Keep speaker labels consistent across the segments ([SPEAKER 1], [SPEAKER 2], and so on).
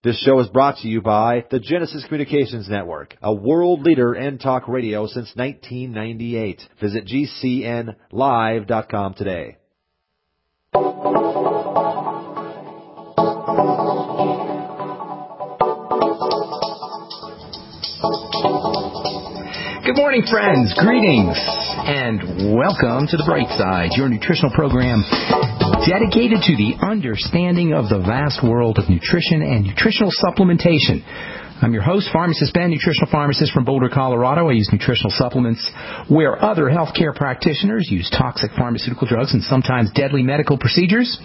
[SPEAKER 1] This show is brought to you by the Genesis Communications Network, a world leader in talk radio since 1998. Visit GCNlive.com today.
[SPEAKER 2] Good morning, friends. Greetings, and welcome to The Bright Side, your nutritional program dedicated to the understanding of the vast world of nutrition and nutritional supplementation. I'm your host, Pharmacist Ben, nutritional pharmacist from Boulder, Colorado. I use nutritional supplements where other healthcare practitioners use toxic pharmaceutical drugs and sometimes deadly medical procedures.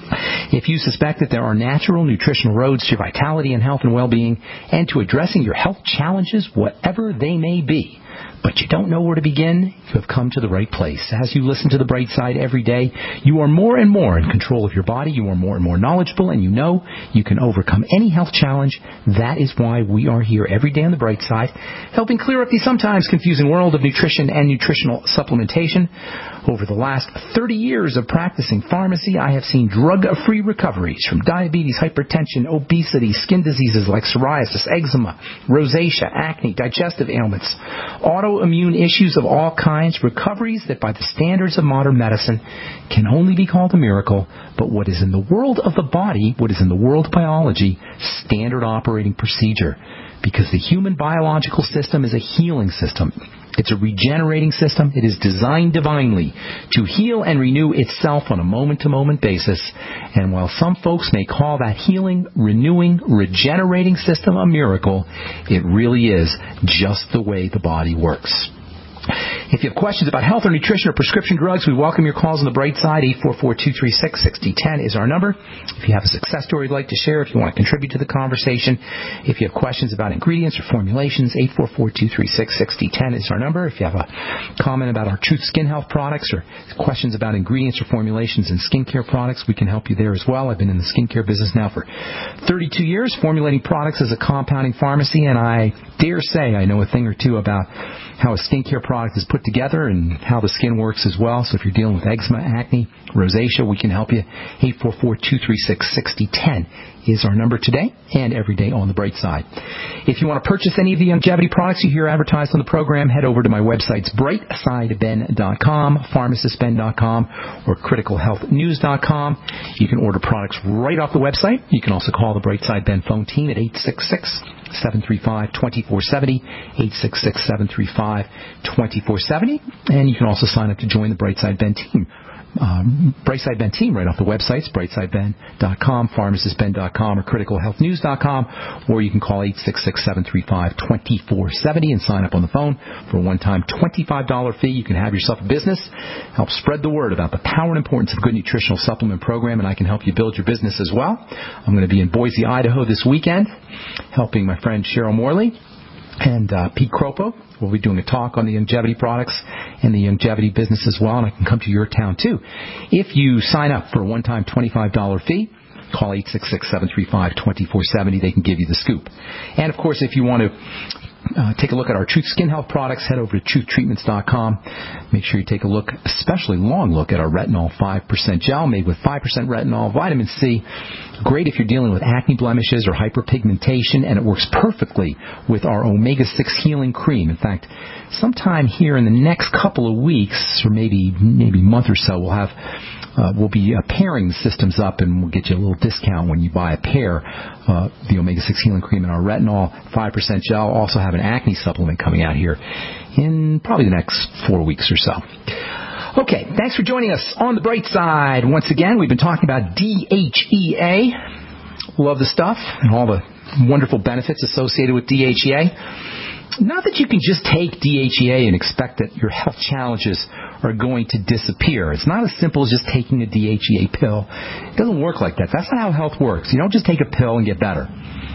[SPEAKER 2] If you suspect that there are natural nutritional roads to vitality and health and well-being and to addressing your health challenges, whatever they may be, but you don't know where to begin, you have come to the right place. As you listen to The Bright Side every day, you are more and more in control of your body, you are more and more knowledgeable, and you know you can overcome any health challenge. That is why we are here every day on The Bright Side, helping clear up the sometimes confusing world of nutrition and nutritional supplementation. Over the last 30 years of practicing pharmacy, I have seen drug-free recoveries from diabetes, hypertension, obesity, skin diseases like psoriasis, eczema, rosacea, acne, digestive ailments, autoimmune issues of all kinds, recoveries that by the standards of modern medicine can only be called a miracle, but what is in the world of the body, what is in the world of biology, standard operating procedure. Because the human biological system is a healing system. It's a regenerating system. It is designed divinely to heal and renew itself on a moment-to-moment basis. And while some folks may call that healing, renewing, regenerating system a miracle, it really is just the way the body works. If you have questions about health or nutrition or prescription drugs, we welcome your calls on The Bright Side. 844-236-6010 is our number. If you have a success story you'd like to share, if you want to contribute to the conversation, if you have questions about ingredients or formulations, 844-236-6010 is our number. If you have a comment about our Truth Skin Health products or questions about ingredients or formulations in skincare products, we can help you there as well. I've been in the skincare business now for 32 years, formulating products as a compounding pharmacy, and I dare say I know a thing or two about how a skincare product is put together and how the skin works as well. So if you're dealing with eczema, acne, rosacea, we can help you. 844-236-6010 is our number today and every day on The Bright Side. If you want to purchase any of the longevity products you hear advertised on the program, head over to my websites, brightsideben.com, pharmacistben.com, or criticalhealthnews.com. You can order products right off the website. You can also call the Bright Side Ben phone team at 866-735-2470, 866-735-2470, and you can also sign up to join the Brightside Ben team. Brightside Ben team right off the websites, brightsideben.com, pharmacistben.com, or criticalhealthnews.com, or you can call 866-735-2470 and sign up on the phone for a one-time $25 fee. You can have yourself a business, help spread the word about the power and importance of a good nutritional supplement program, and I can help you build your business as well. I'm going to be in Boise, Idaho this weekend, helping my friend Cheryl Morley and Pete Kropo. We'll be doing a talk on the longevity products and the longevity business as well, and I can come to your town too. If you sign up for a one-time $25 fee, call 866-735-2470. They can give you the scoop. And, of course, if you want to take a look at our Truth Skin Health products, head over to truthtreatments.com. Make sure you take a look, especially long look, at our Retinol 5% gel made with 5% retinol, vitamin C. Great if you're dealing with acne blemishes or hyperpigmentation, and it works perfectly with our omega-6 healing cream. In fact, sometime here in the next couple of weeks, or maybe month or so, we'll be pairing the systems up, and we'll get you a little discount when you buy a pair. The omega-6 healing cream and our retinol 5% gel. Also have an acne supplement coming out here in probably the next 4 weeks or so. Okay, thanks for joining us on The Bright Side. Once again, we've been talking about DHEA. Love the stuff and all the wonderful benefits associated with DHEA. Not that you can just take DHEA and expect that your health challenges are going to disappear. It's not as simple as just taking a DHEA pill. It doesn't work like that. That's not how health works. You don't just take a pill and get better.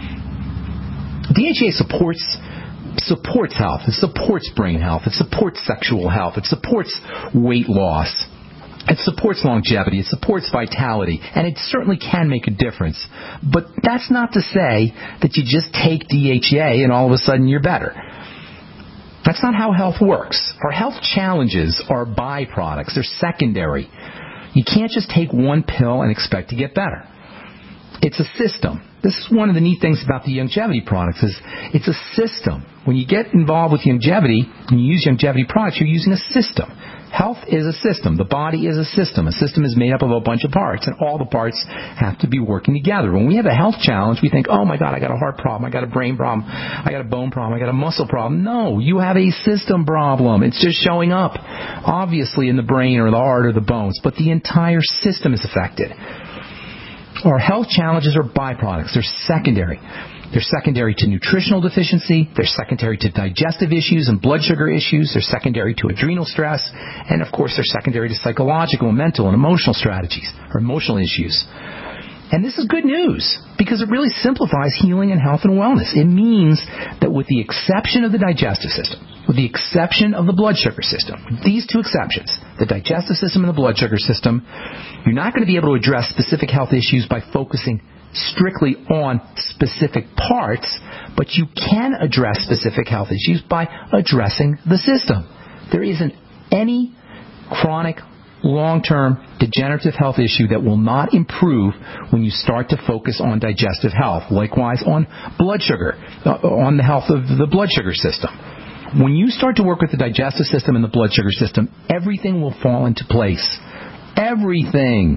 [SPEAKER 2] DHEA supports health. It supports brain health. It supports sexual health. It supports weight loss. It supports longevity. It supports vitality. And it certainly can make a difference. But that's not to say that you just take DHEA and all of a sudden you're better. That's not how health works. Our health challenges are byproducts. They're secondary. You can't just take one pill and expect to get better. It's a system. This is one of the neat things about the Youngevity products is it's a system. When you get involved with Youngevity and you use Youngevity products, you're using a system. Health is a system. The body is a system. A system is made up of a bunch of parts, and all the parts have to be working together. When we have a health challenge, we think, oh my God, I got a heart problem, I got a brain problem, I got a bone problem, I got a muscle problem. No, you have a system problem. It's just showing up, obviously, in the brain or the heart or the bones, but the entire system is affected. Our health challenges are byproducts. They're secondary. They're secondary to nutritional deficiency. They're secondary to digestive issues and blood sugar issues. They're secondary to adrenal stress. And, of course, they're secondary to psychological, mental, and emotional strategies or emotional issues. And this is good news because it really simplifies healing and health and wellness. It means that with the exception of the digestive system, with the exception of the blood sugar system, with these two exceptions, the digestive system and the blood sugar system, you're not going to be able to address specific health issues by focusing strictly on specific parts, but you can address specific health issues by addressing the system. There isn't any chronic, long-term degenerative health issue that will not improve when you start to focus on digestive health. Likewise on blood sugar, on the health of the blood sugar system. When you start to work with the digestive system and the blood sugar system, everything will fall into place. Everything.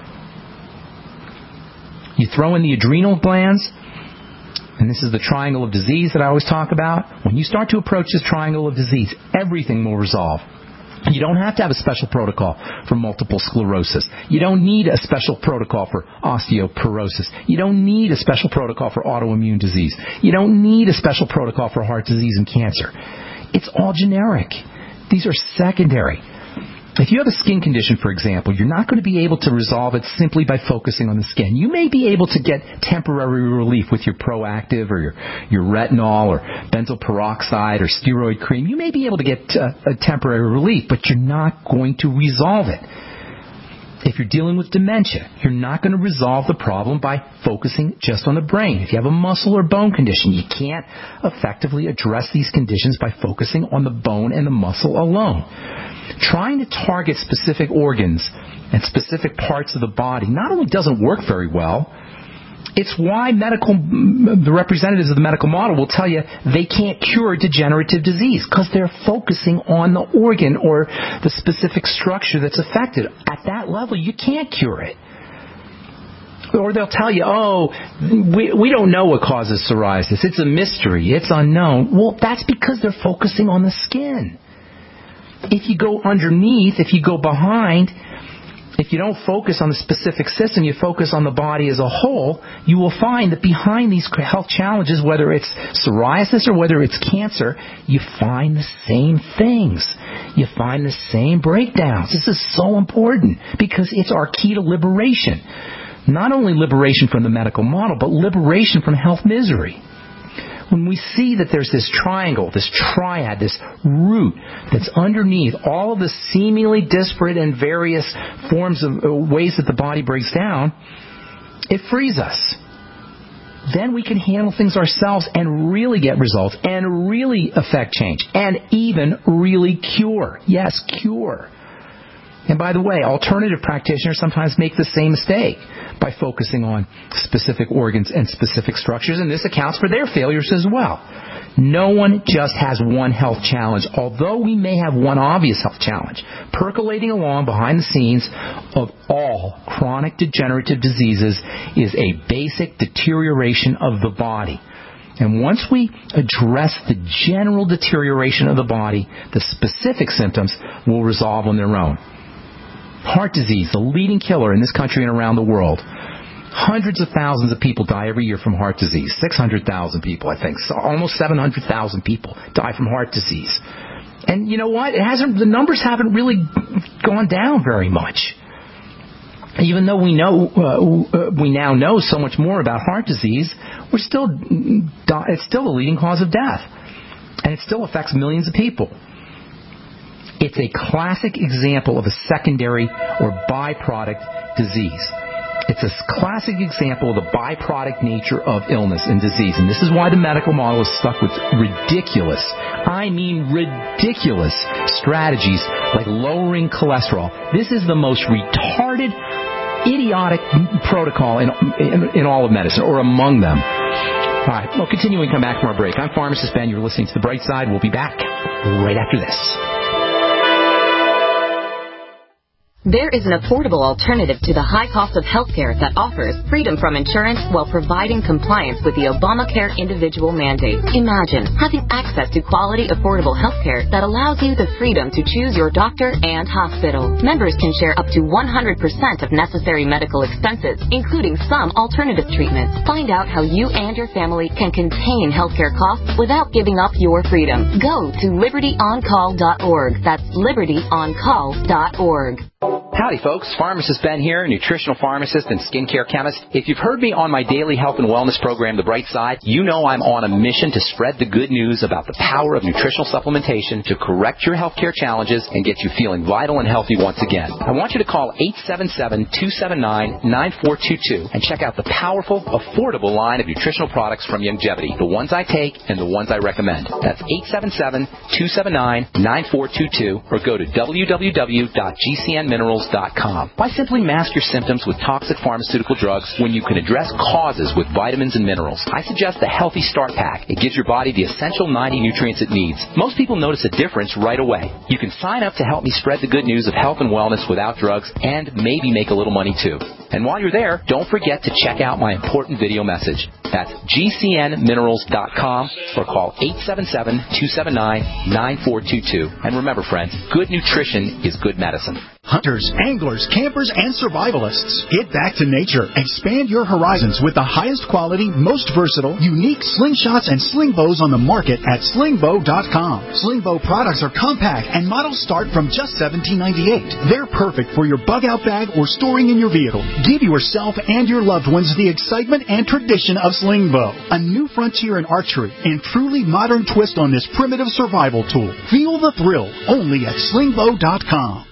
[SPEAKER 2] You throw in the adrenal glands, and this is the triangle of disease that I always talk about. When you start to approach this triangle of disease, everything will resolve. You don't have to have a special protocol for multiple sclerosis. You don't need a special protocol for osteoporosis. You don't need a special protocol for autoimmune disease. You don't need a special protocol for heart disease and cancer. It's all generic. These are secondary. If you have a skin condition, for example, you're not going to be able to resolve it simply by focusing on the skin. You may be able to get temporary relief with your Proactive or your retinol or benzoyl peroxide or steroid cream. You may be able to get a temporary relief, but you're not going to resolve it. If you're dealing with dementia, you're not going to resolve the problem by focusing just on the brain. If you have a muscle or bone condition, you can't effectively address these conditions by focusing on the bone and the muscle alone. Trying to target specific organs and specific parts of the body not only doesn't work very well, it's why the representatives of the medical model will tell you they can't cure degenerative disease because they're focusing on the organ or the specific structure that's affected. At that level, you can't cure it. Or they'll tell you, we don't know what causes psoriasis. It's a mystery. It's unknown. Well, that's because they're focusing on the skin. If you go underneath, if you go behind, if you don't focus on the specific system, you focus on the body as a whole, you will find that behind these health challenges, whether it's psoriasis or whether it's cancer, you find the same things. You find the same breakdowns. This is so important because it's our key to liberation. Not only liberation from the medical model, but liberation from health misery. When we see that there's this triangle, this triad, this root that's underneath all of the seemingly disparate and various forms of ways that the body breaks down, it frees us. Then we can handle things ourselves and really get results and really affect change and even really cure. Yes, cure. And by the way, alternative practitioners sometimes make the same mistake by focusing on specific organs and specific structures, and this accounts for their failures as well. No one just has one health challenge, although we may have one obvious health challenge. Percolating along behind the scenes of all chronic degenerative diseases is a basic deterioration of the body. And once we address the general deterioration of the body, the specific symptoms will resolve on their own. Heart disease, the leading killer in this country and around the world. Hundreds of thousands of people die every year from heart disease. 600,000 people, I think. So almost 700,000 people die from heart disease. And you know what? The numbers haven't really gone down very much. Even though we now know so much more about heart disease, it's still the leading cause of death. And it still affects millions of people. It's a classic example of a secondary or byproduct disease. It's a classic example of the byproduct nature of illness and disease. And this is why the medical model is stuck with ridiculous strategies like lowering cholesterol. This is the most retarded idiotic protocol in all of medicine, or among them. All right, well, continuing to come back from our break. I'm Pharmacist Ben. You're listening to The Bright Side. We'll be back right after this.
[SPEAKER 3] There is an affordable alternative to the high cost of healthcare that offers freedom from insurance while providing compliance with the Obamacare individual mandate. Imagine having access to quality, affordable healthcare that allows you the freedom to choose your doctor and hospital. Members can share up to 100% of necessary medical expenses, including some alternative treatments. Find out how you and your family can contain healthcare costs without giving up your freedom. Go to libertyoncall.org. That's libertyoncall.org.
[SPEAKER 2] Howdy, folks. Pharmacist Ben here, nutritional pharmacist and skincare chemist. If you've heard me on my daily health and wellness program, The Bright Side, you know I'm on a mission to spread the good news about the power of nutritional supplementation to correct your healthcare challenges and get you feeling vital and healthy once again. I want you to call 877-279-9422 and check out the powerful, affordable line of nutritional products from Youngevity, the ones I take and the ones I recommend. That's 877-279-9422 or go to www.gcnminerals.com. Why simply mask your symptoms with toxic pharmaceutical drugs when you can address causes with vitamins and minerals? I suggest the Healthy Start Pack. It gives your body the essential 90 nutrients it needs. Most people notice a difference right away. You can sign up to help me spread the good news of health and wellness without drugs and maybe make a little money too. And while you're there, don't forget to check out my important video message. That's gcnminerals.com or call 877-279-9422. And remember, friends, good nutrition is good medicine.
[SPEAKER 4] Hunters, anglers, campers, and survivalists. Get back to nature. Expand your horizons with the highest quality, most versatile, unique slingshots and sling bows on the market at slingbow.com. Slingbow products are compact and models start from just $17.98. They're perfect for your bug-out bag or storing in your vehicle. Give yourself and your loved ones the excitement and tradition of Slingbow, a new frontier in archery and truly modern twist on this primitive survival tool. Feel the thrill only at slingbow.com.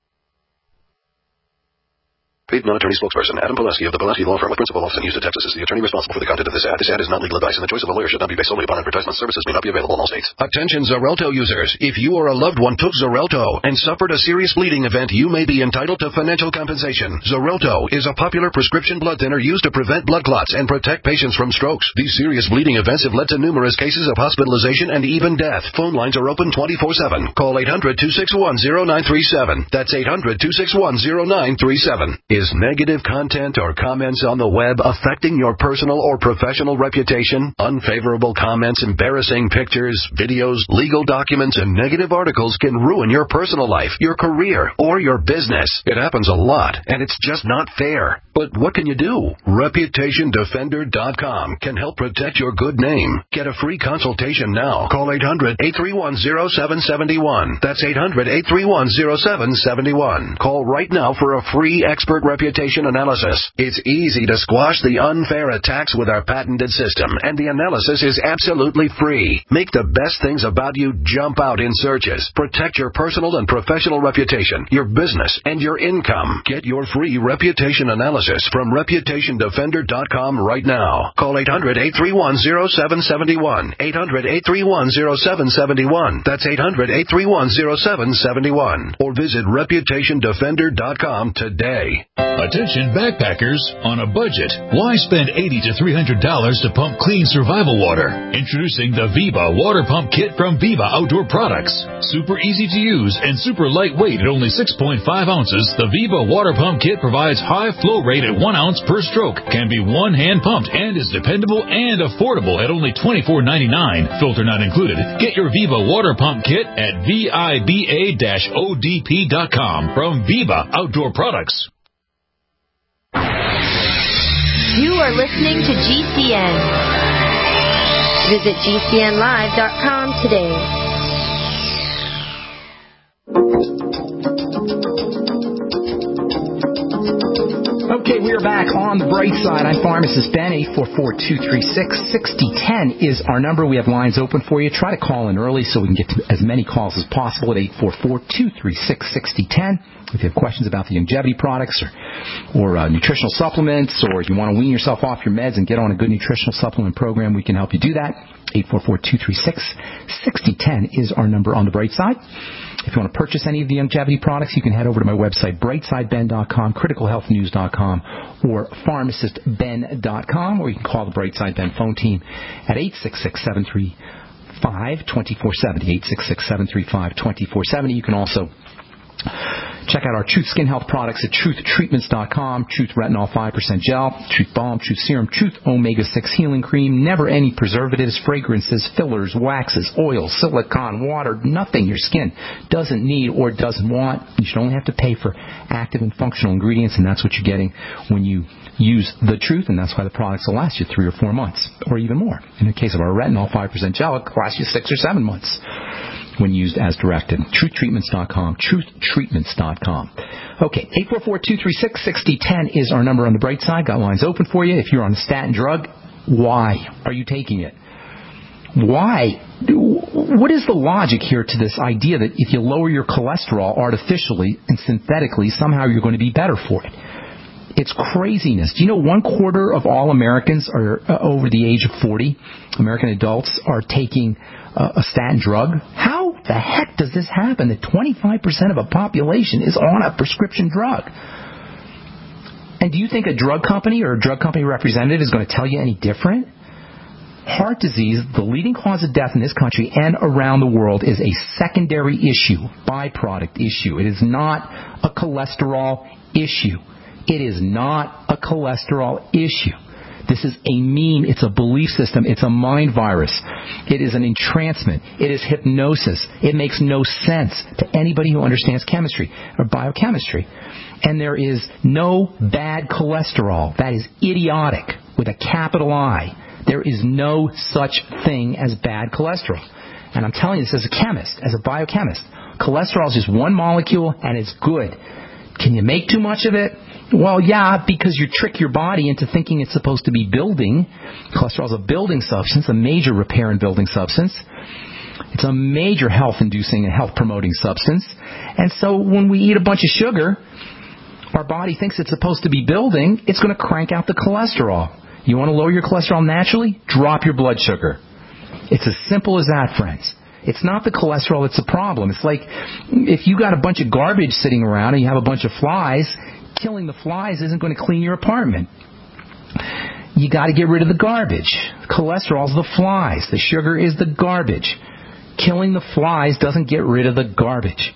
[SPEAKER 5] Paid non-attorney spokesperson Adam Pulaski of the Pulaski Law Firm with principal office in Houston, Texas is the attorney responsible for the content of this ad. This ad is not legal advice, and the choice of a lawyer should not be based solely upon advertisement. Services may not be available in all states. Attention Xarelto users. If you or a loved one took Xarelto and suffered a serious bleeding event, you may be entitled to financial compensation. Xarelto is a popular prescription blood thinner used to prevent blood clots and protect patients from strokes. These serious bleeding events have led to numerous cases of hospitalization and even death. Phone lines are open 24/7. Call 800-261-0937. That's 800-261-0937. Is negative content or comments on the web affecting your personal or professional reputation? Unfavorable comments, embarrassing pictures, videos, legal documents, and negative articles can ruin your personal life, your career, or your business. It happens a lot, and it's just not fair. But what can you do? ReputationDefender.com can help protect your good name. Get a free consultation now. Call 800-831-0771. That's 800-831-0771. Call right now for a free expert reputation analysis. It's easy to squash the unfair attacks with our patented system, and the analysis is absolutely free. Make the best things about you jump out in searches. Protect your personal and professional reputation, your business, and your income. Get your free reputation analysis from ReputationDefender.com right now. Call 800-831-0771. 800-831-0771. That's 800-831-0771. Or visit ReputationDefender.com today.
[SPEAKER 6] Attention backpackers on a budget. Why spend $80 to $300 to pump clean survival water? Introducing the Viva Water Pump Kit from Viva Outdoor Products. Super easy to use and super lightweight at only 6.5 ounces, the Viva Water Pump Kit provides high flow rate at 1 ounce per stroke, can be one-hand pumped, and is dependable and affordable at only $24.99. Filter not included. Get your Viva Water Pump Kit at VIBA-ODP.com from Viva Outdoor Products.
[SPEAKER 7] You are listening to GCN. Visit GCNlive.com today.
[SPEAKER 2] Okay, we are back on the bright side. I'm Pharmacist Ben. 844-236-6010 is our number. We have lines open for you. Try to call in early so we can get to as many calls as possible at 844-236-6010. If you have questions about the Youngevity products or nutritional supplements, or if you want to wean yourself off your meds and get on a good nutritional supplement program, we can help you do that. 844-236-6010 is our number on the Bright Side. If you want to purchase any of the longevity products, you can head over to my website, brightsideben.com, criticalhealthnews.com, or pharmacistben.com, or you can call the Brightside Ben phone team at 866-735-2470, 866-735-2470. You can also check out our Truth Skin Health products at truthtreatments.com, Truth Retinol 5% Gel, Truth Balm, Truth Serum, Truth Omega-6 Healing Cream, never any preservatives, fragrances, fillers, waxes, oils, silicone, water, nothing your skin doesn't need or doesn't want. You should only have to pay for active and functional ingredients, and that's what you're getting when you use the Truth, and that's why the products will last you 3 or 4 months, or even more. In the case of our Retinol 5% Gel, it lasts you 6 or 7 months. When used as directed. TruthTreatments.com, TruthTreatments.com. Okay, 844-236-6010 is our number on the Bright Side. Got lines open for you. If you're on a statin drug, why are you taking it? Why? What is the logic here to this idea that if you lower your cholesterol artificially and synthetically, somehow you're going to be better for it? It's craziness. Do you know 1/4 of all Americans are over the age of 40? American adults are taking a statin drug. How the heck does this happen that 25% of a population is on a prescription drug? And do you think a drug company or a drug company representative is going to tell you any different? Heart disease, the leading cause of death in this country and around the world, is a secondary issue, byproduct issue. It is not a cholesterol issue. It is not a cholesterol issue. This is a meme. It's a belief system. It's a mind virus. It is an entrancement. It is hypnosis. It makes no sense to anybody who understands chemistry or biochemistry. And there is no bad cholesterol. That is idiotic with a capital I. There is no such thing as bad cholesterol. And I'm telling you this as a chemist, as a biochemist. Cholesterol is just one molecule and it's good. Can you make too much of it? Well, yeah, because you trick your body into thinking it's supposed to be building. Cholesterol is a building substance, a major repair and building substance. It's a major health-inducing and health-promoting substance. And so when we eat a bunch of sugar, our body thinks it's supposed to be building. It's going to crank out the cholesterol. You want to lower your cholesterol naturally? Drop your blood sugar. It's as simple as that, friends. It's not the cholesterol that's the problem. It's like if you got a bunch of garbage sitting around and you have a bunch of flies, killing the flies isn't going to clean your apartment. You got to get rid of the garbage. Cholesterol is the flies. The sugar is the garbage. Killing the flies doesn't get rid of the garbage.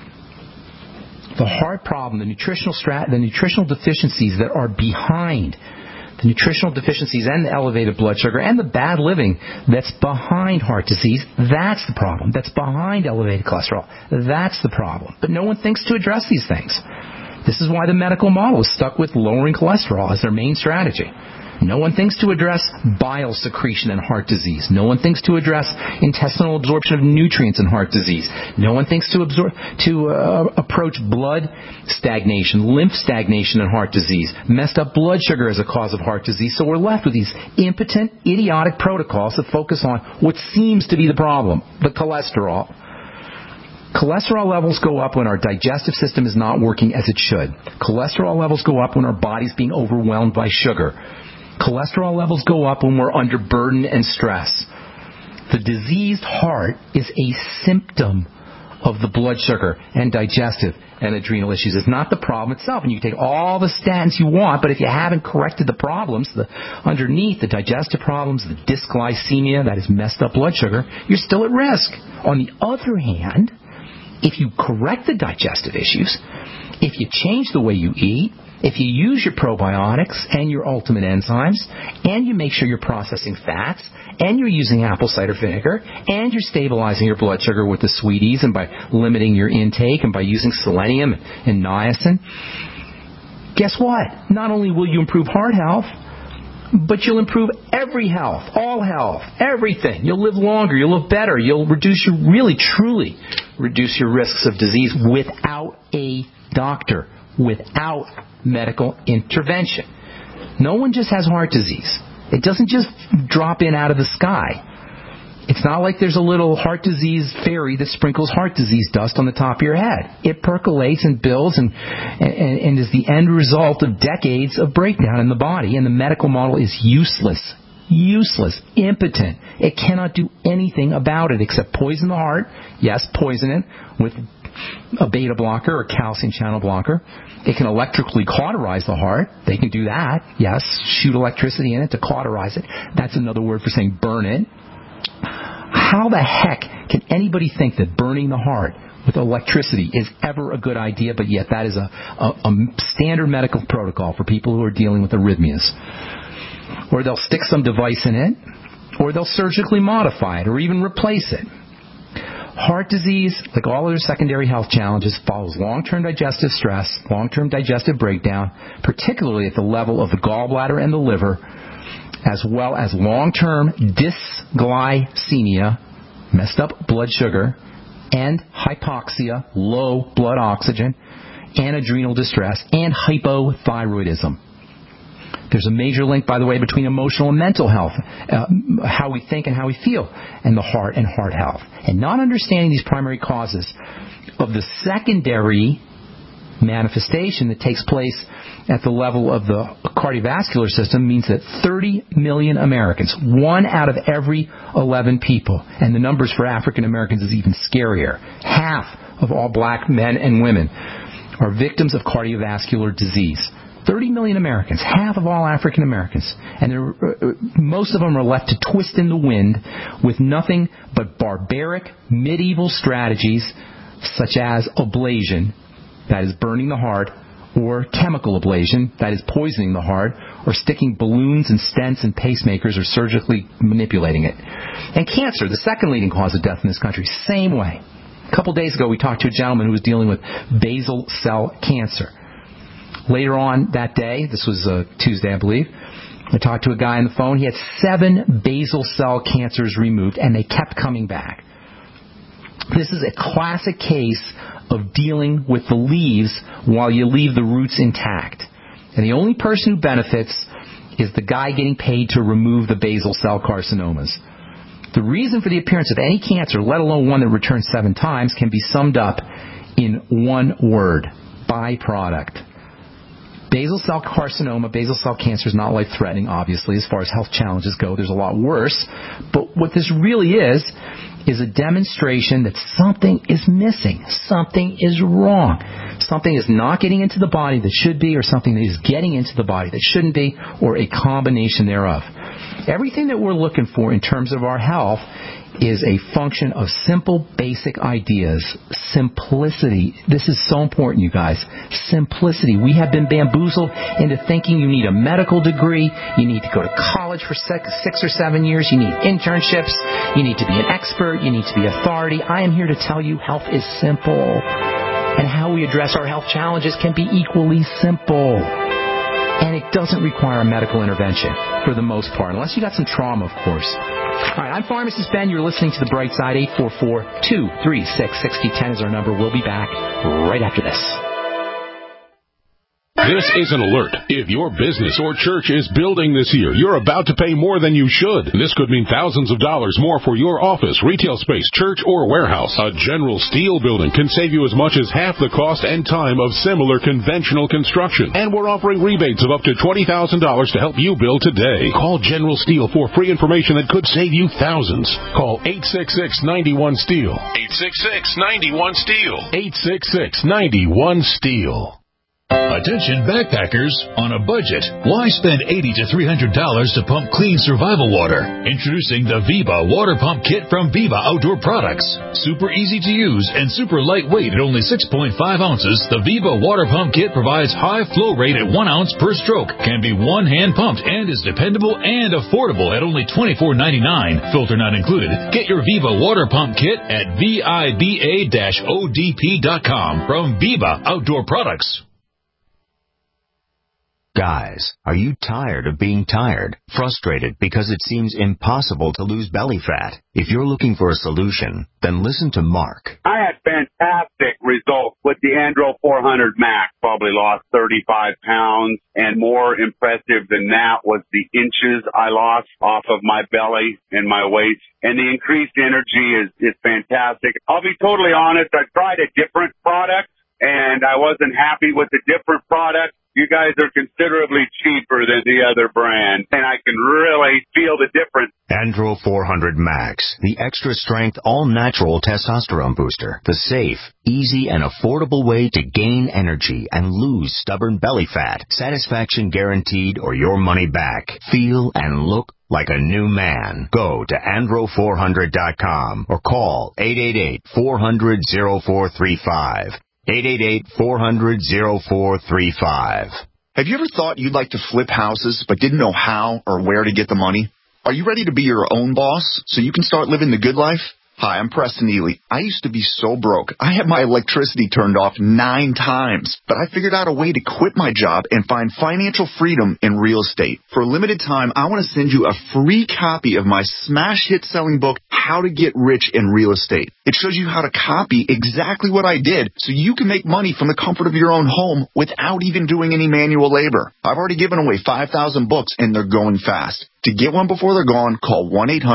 [SPEAKER 2] The heart problem, the nutritional deficiencies that are behind the nutritional deficiencies and the elevated blood sugar and the bad living that's behind heart disease, that's the problem. That's behind elevated cholesterol. That's the problem. But no one thinks to address these things. This is why the medical model is stuck with lowering cholesterol as their main strategy. No one thinks to address bile secretion in heart disease. No one thinks to address intestinal absorption of nutrients in heart disease. No one thinks to approach blood stagnation, lymph stagnation in heart disease, messed up blood sugar as a cause of heart disease. So we're left with these impotent, idiotic protocols that focus on what seems to be the problem, the cholesterol. Cholesterol levels go up when our digestive system is not working as it should. Cholesterol levels go up when our body's being overwhelmed by sugar. Cholesterol levels go up when we're under burden and stress. The diseased heart is a symptom of the blood sugar and digestive and adrenal issues. It's not the problem itself. And you can take all the statins you want, but if you haven't corrected the problems, underneath the digestive problems, the dysglycemia, that is messed up blood sugar, you're still at risk. On the other hand, if you correct the digestive issues, if you change the way you eat, if you use your probiotics and your ultimate enzymes, and you make sure you're processing fats, and you're using apple cider vinegar, and you're stabilizing your blood sugar with the sweeties, and by limiting your intake, and by using selenium and niacin, guess what? Not only will you improve heart health, but you'll improve every health, all health, everything. You'll live longer, you'll live better, you'll truly reduce your risks of disease without a doctor, without medical intervention. No one just has heart disease. It doesn't just drop in out of the sky. It's not like there's a little heart disease fairy that sprinkles heart disease dust on the top of your head. It percolates and builds and is the end result of decades of breakdown in the body, and the medical model is useless. useless, impotent. It cannot do anything about it except poison the heart. Yes, poison it with a beta blocker or calcium channel blocker. It can electrically cauterize the heart. They can do that. Yes, shoot electricity in it to cauterize it. That's another word for saying burn it. How the heck can anybody think that burning the heart with electricity is ever a good idea, but yet that is a standard medical protocol for people who are dealing with arrhythmias? Or they'll stick some device in it, or they'll surgically modify it, or even replace it. Heart disease, like all other secondary health challenges, follows long-term digestive stress, long-term digestive breakdown, particularly at the level of the gallbladder and the liver, as well as long-term dysglycemia, messed up blood sugar, and hypoxia, low blood oxygen, and adrenal distress, and hypothyroidism. There's a major link, by the way, between emotional and mental health, how we think and how we feel, and the heart and heart health. And not understanding these primary causes of the secondary manifestation that takes place at the level of the cardiovascular system means that 30 million Americans, 1 out of every 11 people, and the numbers for African Americans is even scarier, half of all black men and women are victims of cardiovascular disease. 30 million Americans, half of all African Americans, and most of them are left to twist in the wind with nothing but barbaric medieval strategies such as ablation, that is burning the heart, or chemical ablation, that is poisoning the heart, or sticking balloons and stents and pacemakers or surgically manipulating it. And cancer, the second leading cause of death in this country, same way. A couple days ago we talked to a gentleman who was dealing with basal cell cancer. Later on that day, this was Tuesday I believe, I talked to a guy on the phone. He had 7 basal cell cancers removed, and they kept coming back. This is a classic case of dealing with the leaves while you leave the roots intact. And the only person who benefits is the guy getting paid to remove the basal cell carcinomas. The reason for the appearance of any cancer, let alone one that returns 7 times, can be summed up in one word: byproduct. Basal cell carcinoma, basal cell cancer is not life-threatening, obviously, as far as health challenges go. There's a lot worse. But what this really is a demonstration that something is missing. Something is wrong. Something is not getting into the body that should be, or something that is getting into the body that shouldn't be, or a combination thereof. Everything that we're looking for in terms of our health is a function of simple, basic ideas. Simplicity. This is so important, you guys. Simplicity. We have been bamboozled into thinking you need a medical degree, you need to go to college for 6 or 7 years, you need internships, you need to be an expert, you need to be authority. I am here to tell you health is simple. And how we address our health challenges can be equally simple. And it doesn't require a medical intervention, for the most part, unless you got some trauma, of course. All right, I'm Pharmacist Ben. You're listening to The Bright Side. 844-236-6010 is our number. We'll be back right after this.
[SPEAKER 8] This is an alert. If your business or church is building this year, you're about to pay more than you should. This could mean thousands of dollars more for your office, retail space, church, or warehouse. A General Steel building can save you as much as half the cost and time of similar conventional construction. And we're offering rebates of up to $20,000 to help you build today. Call General Steel for free information that could save you thousands. Call 866-91-STEEL. 866-91-STEEL. 866-91-STEEL.
[SPEAKER 6] Attention backpackers on a budget. Why spend $80 to $300 to pump clean survival water? Introducing the Viva Water Pump Kit from Viva Outdoor Products. Super easy to use and super lightweight at only 6.5 ounces, the Viva Water Pump Kit provides high flow rate at 1 ounce per stroke, can be one-hand pumped, and is dependable and affordable at only $24.99. Filter not included. Get your Viva Water Pump Kit at VIBA-ODP.com from Viva Outdoor Products.
[SPEAKER 9] Guys, are you tired of being tired? Frustrated because it seems impossible to lose belly fat? If you're looking for a solution, then listen to Mark.
[SPEAKER 10] I had fantastic results with the Andro 400 Max. Probably lost 35 pounds, and more impressive than that was the inches I lost off of my belly and my waist. And the increased energy is fantastic. I'll be totally honest, I tried a different product and I wasn't happy with the different product. You guys are considerably cheaper than the other brand, and I can really feel the difference.
[SPEAKER 9] Andro 400 Max, the extra-strength, all-natural testosterone booster. The safe, easy, and affordable way to gain energy and lose stubborn belly fat. Satisfaction guaranteed or your money back. Feel and look like a new man. Go to andro400.com or call 888-400-0435. 888-400-0435.
[SPEAKER 11] Have you ever thought you'd like to flip houses but didn't know how or where to get the money? Are you ready to be your own boss so you can start living the good life? Hi, I'm Preston Ely. I used to be so broke. I had my electricity turned off 9 times, but I figured out a way to quit my job and find financial freedom in real estate. For a limited time, I want to send you a free copy of my smash hit selling book, How to Get Rich in Real Estate. It shows you how to copy exactly what I did so you can make money from the comfort of your own home without even doing any manual labor. I've already given away 5,000 books and they're going fast. To get one before they're gone, call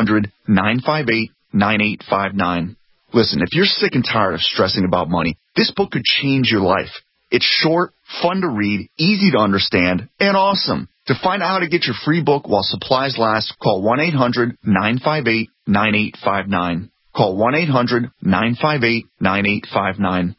[SPEAKER 11] 1-800-958-9859. Listen, if you're sick and tired of stressing about money, this book could change your life. It's short, fun to read, easy to understand, and awesome. To find out how to get your free book while supplies last, call 1-800-958-9859. Call 1-800-958-9859.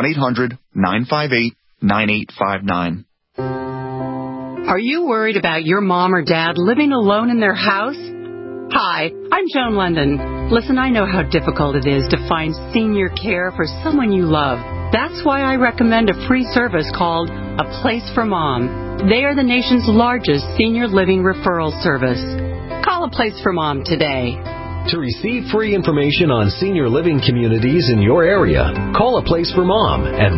[SPEAKER 11] 1-800-958-9859.
[SPEAKER 12] Are you worried about your mom or dad living alone in their house? Hi, I'm Joan London. Listen, I know how difficult it is to find senior care for someone you love. That's why I recommend a free service called A Place for Mom. They are the nation's largest senior living referral service. Call A Place for Mom today.
[SPEAKER 13] To receive free information on senior living communities in your area, call A Place for Mom at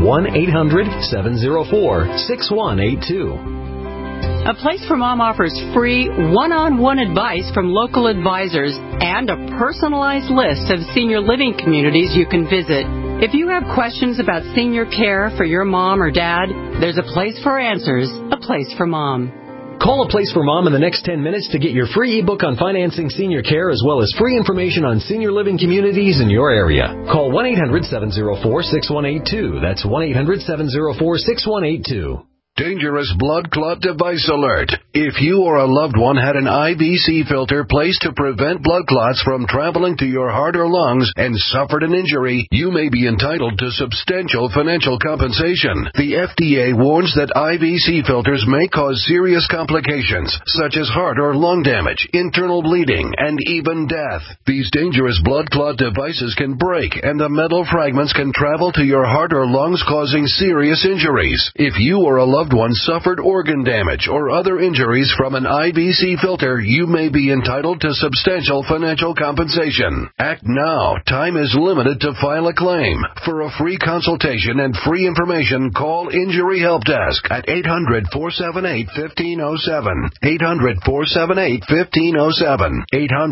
[SPEAKER 13] 1-800-704-6182.
[SPEAKER 12] A Place for Mom offers free one-on-one advice from local advisors and a personalized list of senior living communities you can visit. If you have questions about senior care for your mom or dad, there's a place for answers, A Place for Mom.
[SPEAKER 13] Call A Place for Mom in the next 10 minutes to get your free ebook on financing senior care as well as free information on senior living communities in your area. Call 1-800-704-6182. That's 1-800-704-6182.
[SPEAKER 5] Dangerous blood clot device alert. If you or a loved one had an IVC filter placed to prevent blood clots from traveling to your heart or lungs and suffered an injury, you may be entitled to substantial financial compensation. The FDA warns that IVC filters may cause serious complications, such as heart or lung damage, internal bleeding, and even death. These dangerous blood clot devices can break, and the metal fragments can travel to your heart or lungs, causing serious injuries. If you or a loved one suffered organ damage or other injuries from an IVC filter, you may be entitled to substantial financial compensation. Act now. Time is limited to file a claim. For a free consultation and free information, call Injury Help Desk at 800-478-1507. 800-478-1507.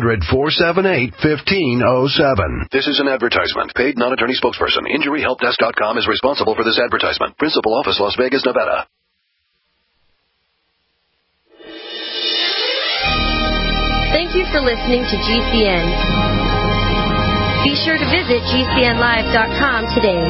[SPEAKER 5] 800-478-1507. This is an advertisement. Paid non-attorney spokesperson. InjuryHelpDesk.com is responsible for this advertisement. Principal office, Las Vegas, Nevada.
[SPEAKER 7] Thank you for listening to GCN. Be sure to visit GCNlive.com today.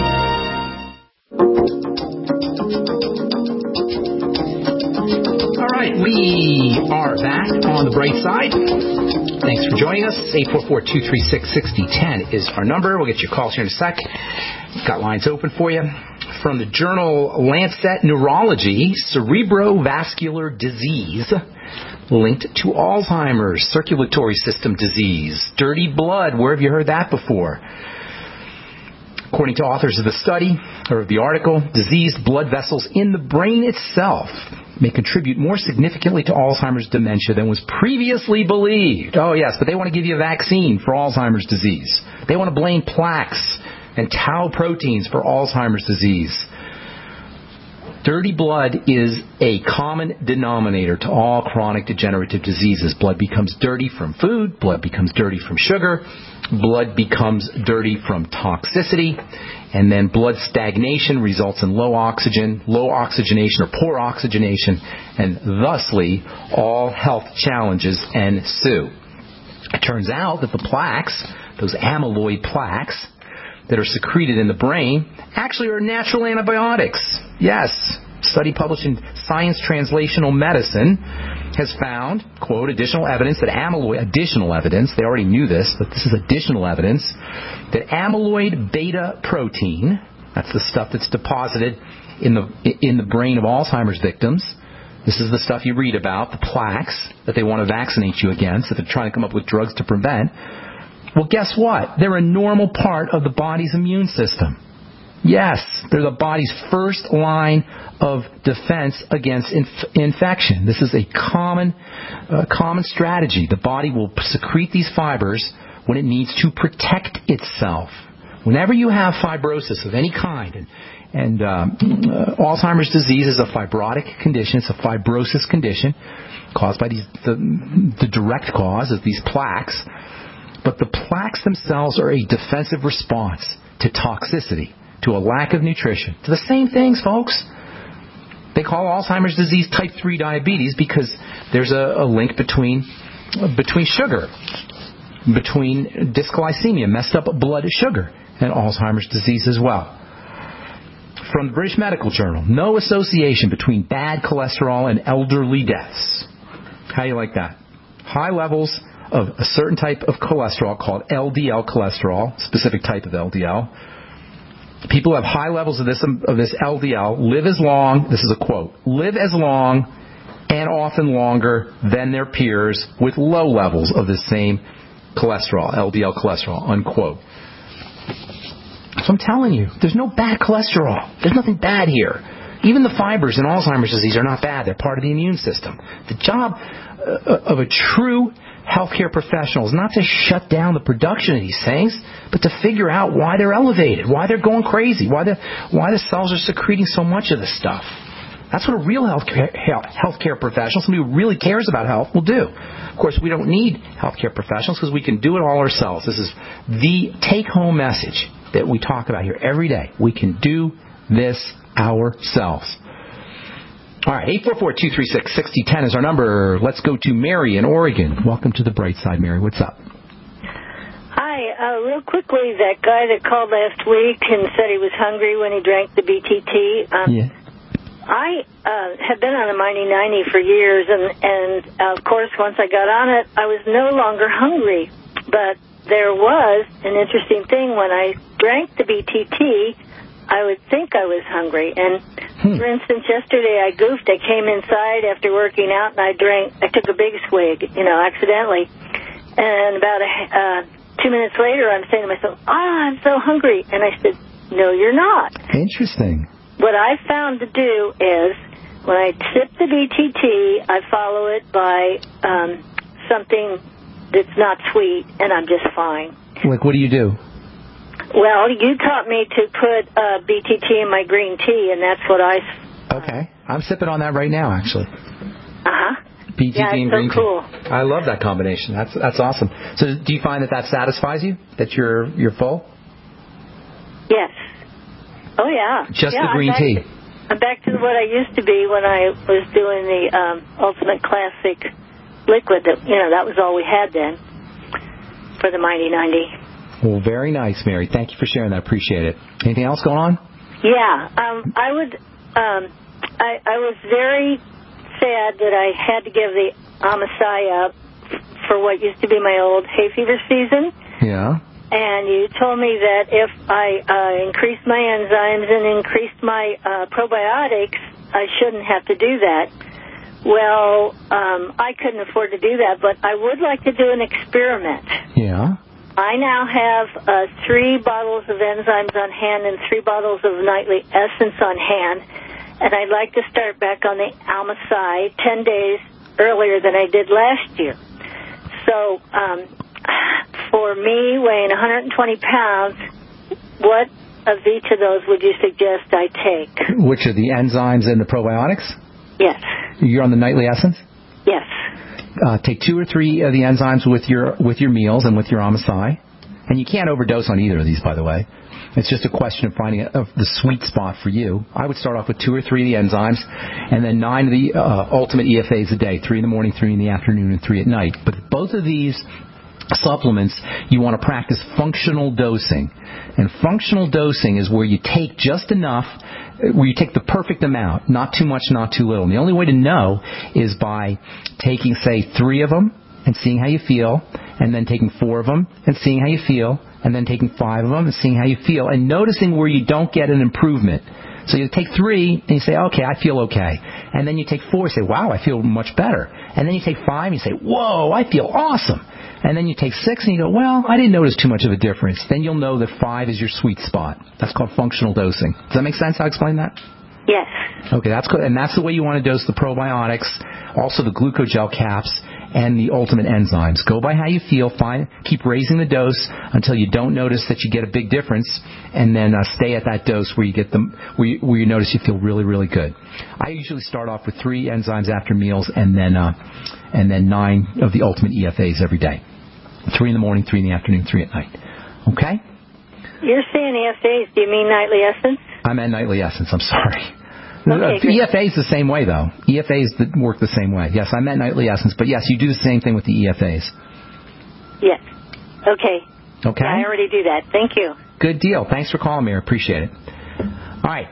[SPEAKER 2] All right, we are back on the bright side. Thanks for joining us. 844-236-6010 is our number. We'll get your calls here in a sec. Got lines open for you. From the journal Lancet Neurology, cerebrovascular disease linked to Alzheimer's, circulatory system disease, dirty blood. Where have you heard that before? According to authors of the study, or of the article, diseased blood vessels in the brain itself may contribute more significantly to Alzheimer's dementia than was previously believed. Oh, yes, but they want to give you a vaccine for Alzheimer's disease. They want to blame plaques and tau proteins for Alzheimer's disease. Dirty blood is a common denominator to all chronic degenerative diseases. Blood becomes dirty from food. Blood becomes dirty from sugar. Blood becomes dirty from toxicity. And then blood stagnation results in low oxygenation or poor oxygenation. And thusly, all health challenges ensue. It turns out that the plaques, those amyloid plaques, that are secreted in the brain actually are natural antibiotics. Yes. Study published in Science Translational Medicine has found, quote, additional evidence, they already knew this, but this is additional evidence, that amyloid beta protein, that's the stuff that's deposited in the brain of Alzheimer's victims. This is the stuff you read about, the plaques that they want to vaccinate you against, that they're trying to come up with drugs to prevent. Well, guess what? They're a normal part of the body's immune system. Yes, they're the body's first line of defense against infection. This is a common strategy. The body will secrete these fibers when it needs to protect itself. Whenever you have fibrosis of any kind, and Alzheimer's disease is a fibrotic condition, it's a fibrosis condition caused by the direct cause is these plaques, but the plaques themselves are a defensive response to toxicity, to a lack of nutrition, to the same things, folks. They call Alzheimer's disease type 3 diabetes because there's a link between sugar, between dysglycemia, messed up blood sugar, and Alzheimer's disease as well. From the British Medical Journal, no association between bad cholesterol and elderly deaths. How do you like that? High levels of a certain type of cholesterol called LDL cholesterol, specific type of LDL. People who have high levels of this LDL live as long, this is a quote, live as long and often longer than their peers with low levels of the same cholesterol, LDL cholesterol, unquote. So I'm telling you, there's no bad cholesterol. There's nothing bad here. Even the fibers in Alzheimer's disease are not bad. They're part of the immune system. The job of a true healthcare professional is not to shut down the production of these things, but to figure out why they're elevated, why they're going crazy, why the cells are secreting so much of this stuff. That's what a real healthcare professional, somebody who really cares about health, will do. Of course, we don't need healthcare professionals because we can do it all ourselves. This is the take-home message that we talk about here every day. We can do this ourselves. All right, 844-236-6010 is our number. Let's go to Mary in Oregon. Welcome to the bright side, Mary. What's up?
[SPEAKER 14] Hi. Real quickly, that guy that called last week and said he was hungry when he drank the BTT. I have been on a Mighty 90 for years, and of course, once I got on it, I was no longer hungry. But there was an interesting thing. When I drank the BTT, I would think I was hungry. And, for instance, yesterday I goofed. I came inside after working out, and I took a big swig, accidentally. And about 2 minutes later, I'm saying to myself, I'm so hungry. And I said, no, you're not.
[SPEAKER 2] Interesting.
[SPEAKER 14] What I found to do is, when I sip the BTT, I follow it by something that's not sweet, and I'm just fine.
[SPEAKER 2] Like, what do you do?
[SPEAKER 14] Well, you taught me to put BTT in my green tea, and that's what I...
[SPEAKER 2] Okay. I'm sipping on that right now, actually.
[SPEAKER 14] Uh-huh.
[SPEAKER 2] BTT and green
[SPEAKER 14] so cool.
[SPEAKER 2] tea. I love that combination. That's awesome. So do you find that satisfies you, that you're full?
[SPEAKER 14] Yes. Oh, yeah.
[SPEAKER 2] Just the green tea.
[SPEAKER 14] I'm back to what I used to be when I was doing the Ultimate Classic liquid. That was all we had then for the Mighty 90.
[SPEAKER 2] Well, very nice, Mary. Thank you for sharing that. Appreciate it. Anything else going on?
[SPEAKER 14] Yeah. I was very sad that I had to give the Amasai up for what used to be my old hay fever season.
[SPEAKER 2] Yeah.
[SPEAKER 14] And you told me that if I increased my enzymes and increased my probiotics, I shouldn't have to do that. Well, I couldn't afford to do that, but I would like to do an experiment.
[SPEAKER 2] Yeah.
[SPEAKER 14] I now have 3 bottles of enzymes on hand and 3 bottles of nightly essence on hand, and I'd like to start back on the Almasai 10 days earlier than I did last year. So, for me, weighing 120 pounds, what of each of those would you suggest I take?
[SPEAKER 2] Which are the enzymes and the probiotics?
[SPEAKER 14] Yes.
[SPEAKER 2] You're on the nightly essence?
[SPEAKER 14] Yes.
[SPEAKER 2] Take 2 or 3 of the enzymes with your meals and with your Amasai. And you can't overdose on either of these, by the way. It's just a question of finding the sweet spot for you. I would start off with 2 or 3 of the enzymes, and then 9 of the ultimate EFAs a day, 3 in the morning, 3 in the afternoon, and 3 at night. But both of these supplements, you want to practice functional dosing. And functional dosing is where you take just enough, where you take the perfect amount, not too much, not too little. And the only way to know is by taking, say, 3 of them and seeing how you feel, and then taking 4 of them and seeing how you feel, and then taking 5 of them and seeing how you feel, and noticing where you don't get an improvement. So you take 3 and you say, okay, I feel okay. And then you take 4 and say, wow, I feel much better. And then you take 5 and you say, whoa, I feel awesome. And then you take 6 and you go, well, I didn't notice too much of a difference. Then you'll know that 5 is your sweet spot. That's called functional dosing. Does that make sense? How I explain that?
[SPEAKER 14] Yes.
[SPEAKER 2] Okay, that's good. And that's the way you want to dose the probiotics, also the glucogel caps, and the ultimate enzymes. Go by how you feel. Keep raising the dose until you don't notice that you get a big difference, and then stay at that dose where you get them, where you notice you feel really, really good. I usually start off with 3 enzymes after meals, and then 9 of the ultimate EFAs every day. 3 in the morning, 3 in the afternoon, 3 at night. Okay?
[SPEAKER 14] You're saying EFAs. Do you mean nightly essence?
[SPEAKER 2] I meant nightly essence. I'm sorry.
[SPEAKER 14] Okay,
[SPEAKER 2] EFA is the same way, though. EFAs work the same way. Yes, I meant nightly essence, but yes, you do the same thing with the EFAs.
[SPEAKER 14] Yes. Okay.
[SPEAKER 2] Okay.
[SPEAKER 14] I already do that. Thank you.
[SPEAKER 2] Good deal. Thanks for calling me. I appreciate it. All right,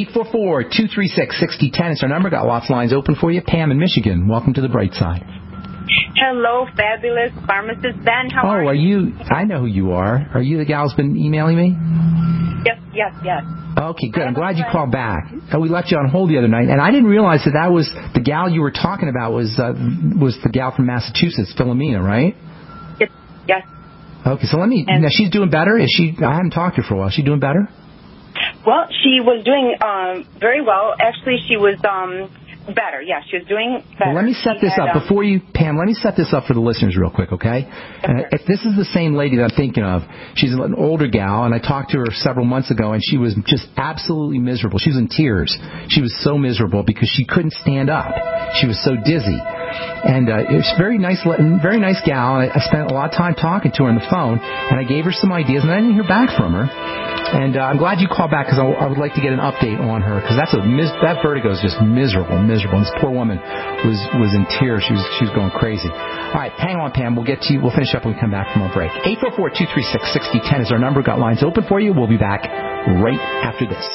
[SPEAKER 2] 844-236-6010 is our number. Got lots of lines open for you. Pam in Michigan, welcome to the bright side.
[SPEAKER 15] Hello, fabulous pharmacist Ben. How are
[SPEAKER 2] you? I know who you are. Are you the gal who's been emailing me?
[SPEAKER 15] Yes.
[SPEAKER 2] Okay, good. I'm glad you called back. We left you on hold the other night, and I didn't realize that was the gal you were talking about was the gal from Massachusetts, Philomena, right?
[SPEAKER 15] Yes.
[SPEAKER 2] Okay, so now she's doing better? Is she? I haven't talked to her for a while. Is she doing better?
[SPEAKER 15] Well, she was doing very well. Actually, she was better. Yeah, she was doing better.
[SPEAKER 2] Well, let me set this up before you, Pam. Let me set this up for the listeners real quick, okay? If this is the same lady that I'm thinking of, she's an older gal, and I talked to her several months ago, and she was just absolutely miserable. She was in tears. She was so miserable because she couldn't stand up. She was so dizzy. And it was a very nice gal, and I spent a lot of time talking to her on the phone, and I gave her some ideas, and I didn't hear back from her. And I'm glad you called back because I would like to get an update on her because that vertigo is just miserable. And this poor woman was in tears. She was going crazy. All right, hang on, Pam. We'll get to you. We'll finish up when we come back from our break. 844-236-6010 is our number. Got lines open for you. We'll be back right after this.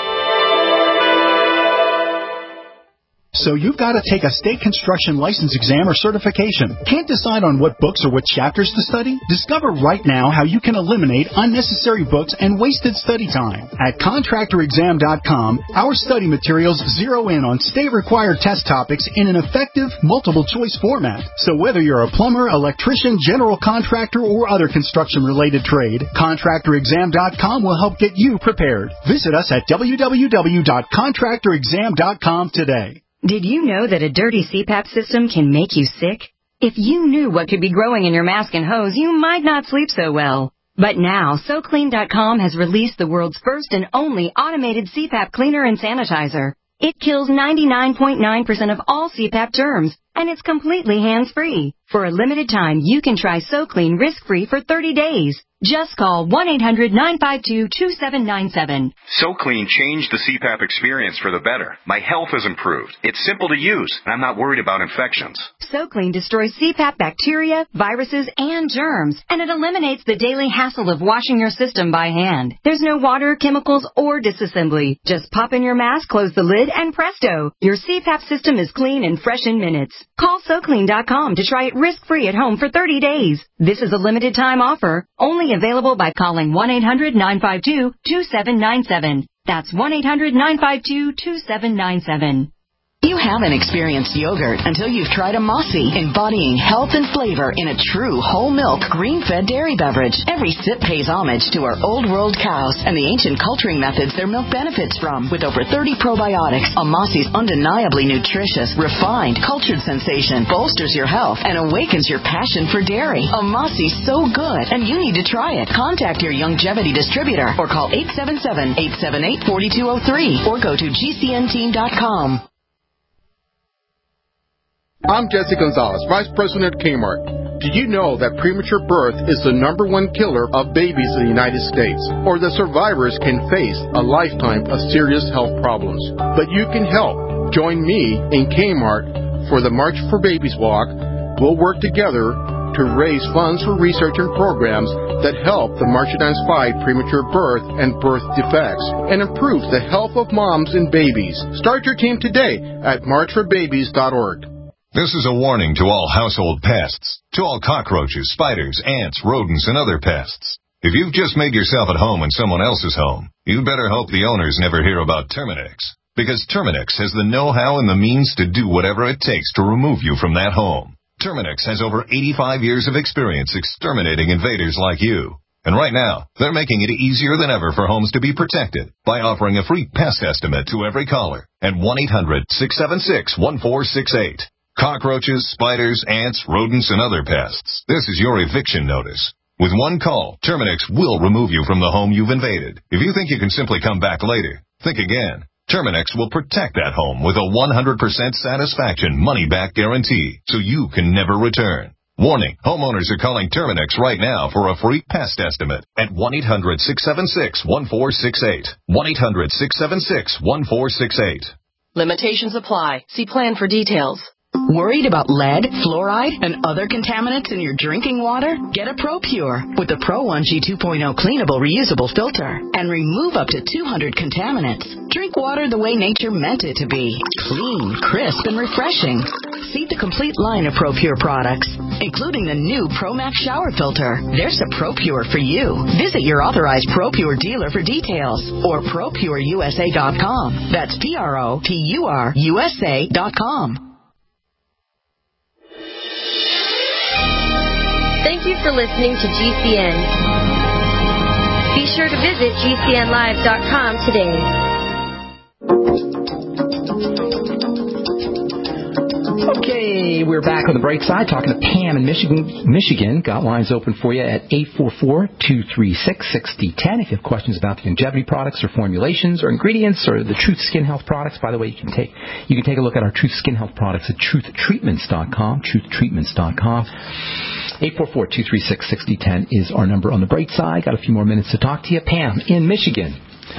[SPEAKER 4] So you've got to take a state construction license exam or certification. Can't decide on what books or what chapters to study? Discover right now how you can eliminate unnecessary books and wasted study time. At contractorexam.com, our study materials zero in on state-required test topics in an effective, multiple-choice format. So whether you're a plumber, electrician, general contractor, or other construction-related trade, contractorexam.com will help get you prepared. Visit us at www.contractorexam.com today.
[SPEAKER 3] Did you know that a dirty CPAP system can make you sick? If you knew what could be growing in your mask and hose, you might not sleep so well. But now, SoClean.com has released the world's first and only automated CPAP cleaner and sanitizer. It kills 99.9% of all CPAP germs, and it's completely hands-free. For a limited time, you can try SoClean risk-free for 30 days. Just call 1-800-952-2797.
[SPEAKER 16] SoClean changed the CPAP experience for the better. My health has improved. It's simple to use, and I'm not worried about infections.
[SPEAKER 3] SoClean destroys CPAP bacteria, viruses, and germs, and it eliminates the daily hassle of washing your system by hand. There's no water, chemicals, or disassembly. Just pop in your mask, close the lid, and presto, your CPAP system is clean and fresh in minutes. Call SoClean.com to try it risk-free at home for 30 days. This is a limited time offer, only available by calling 1-800-952-2797. That's 1-800-952-2797.
[SPEAKER 17] You haven't experienced yogurt until you've tried a Mossy, embodying health and flavor in a true whole milk, green-fed dairy beverage. Every sip pays homage to our old world cows and the ancient culturing methods their milk benefits from. With over 30 probiotics, a Mossy's undeniably nutritious, refined, cultured sensation bolsters your health and awakens your passion for dairy. A Mossy's so good, and you need to try it. Contact your Youngevity distributor or call 877-878-4203 or go to gcnteam.com.
[SPEAKER 18] I'm Jesse Gonzalez, Vice President at Kmart. Did you know that premature birth is the #1 killer of babies in the United States, or that survivors can face a lifetime of serious health problems? But you can help. Join me in Kmart for the March for Babies walk. We'll work together to raise funds for research and programs that help the March-Dance fight premature birth and birth defects and improves the health of moms and babies. Start your team today at marchforbabies.org.
[SPEAKER 19] This is a warning to all household pests, to all cockroaches, spiders, ants, rodents, and other pests. If you've just made yourself at home in someone else's home, you better hope the owners never hear about Terminix. Because Terminix has the know-how and the means to do whatever it takes to remove you from that home. Terminix has over 85 years of experience exterminating invaders like you. And right now, they're making it easier than ever for homes to be protected by offering a free pest estimate to every caller at 1-800-676-1468. Cockroaches, spiders, ants, rodents, and other pests. This is your eviction notice. With one call, Terminix will remove you from the home you've invaded. If you think you can simply come back later, think again. Terminix will protect that home with a 100% satisfaction money-back guarantee, so you can never return. Warning, homeowners are calling Terminix right now for a free pest estimate at 1-800-676-1468. 1-800-676-1468.
[SPEAKER 17] Limitations apply. See plan for details. Worried about lead, fluoride, and other contaminants in your drinking water? Get a ProPure with the Pro 1G 2.0 cleanable reusable filter and remove up to 200 contaminants. Drink water the way nature meant it to be. Clean, crisp, and refreshing. See the complete line of ProPure products, including the new ProMax shower filter. There's a ProPure for you. Visit your authorized ProPure dealer for details or ProPureUSA.com. That's ProPureUSA.com.
[SPEAKER 7] Thank you for listening to GCN. Be sure to visit GCNlive.com today.
[SPEAKER 2] Okay, we're back on the bright side talking to Pam in Michigan. Got lines open for you at 844-236-6010. If you have questions about the longevity products or formulations or ingredients or the Truth Skin Health products, by the way, you can take a look at our Truth Skin Health products at truthtreatments.com, truthtreatments.com. 844-236-6010 is our number on the bright side. Got a few more minutes to talk to you. Pam in Michigan.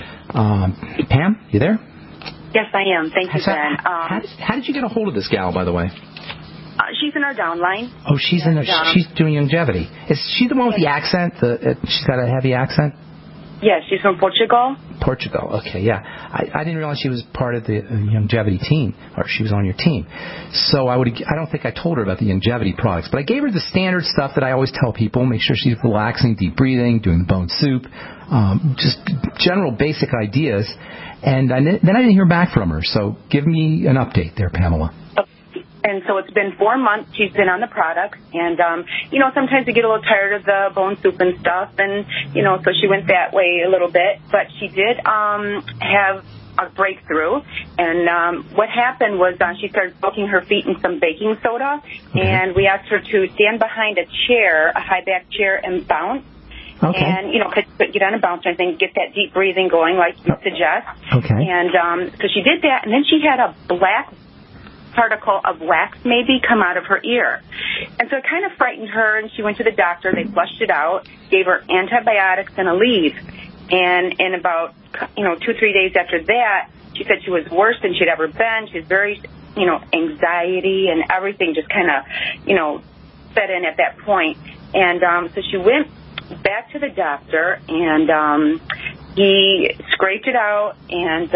[SPEAKER 2] Pam, you there?
[SPEAKER 15] Yes, I am. Thank you, Ben.
[SPEAKER 2] How did you get a hold of this gal, by the way?
[SPEAKER 15] She's in our downline.
[SPEAKER 2] Oh, she's doing longevity. Is she the one with the accent? She's got a heavy accent?
[SPEAKER 15] Yes, she's from Portugal.
[SPEAKER 2] Portugal, okay, yeah. I didn't realize she was part of the longevity team, or she was on your team. So I don't think I told her about the longevity products, but I gave her the standard stuff that I always tell people. Make sure she's relaxing, deep breathing, doing the bone soup, just general basic ideas. And then I didn't hear back from her. So give me an update there, Pamela.
[SPEAKER 15] And so it's been 4 months she's been on the products. And, sometimes you get a little tired of the bone soup and stuff. And, so she went that way a little bit. But she did have a breakthrough. And what happened was she started soaking her feet in some baking soda. Okay. And we asked her to stand behind a chair, a high-back chair, and bounce. Okay. And, get on a bouncer and then get that deep breathing going like you suggest. Okay. And so she did that. And then she had a black particle of wax maybe come out of her ear. And so it kind of frightened her, and she went to the doctor. They flushed it out, gave her antibiotics and a leave. And in about, 2-3 days after that, she said she was worse than she'd ever been. She was very, anxiety and everything just kind of, set in at that point. And so she went back to the doctor, and he scraped it out, and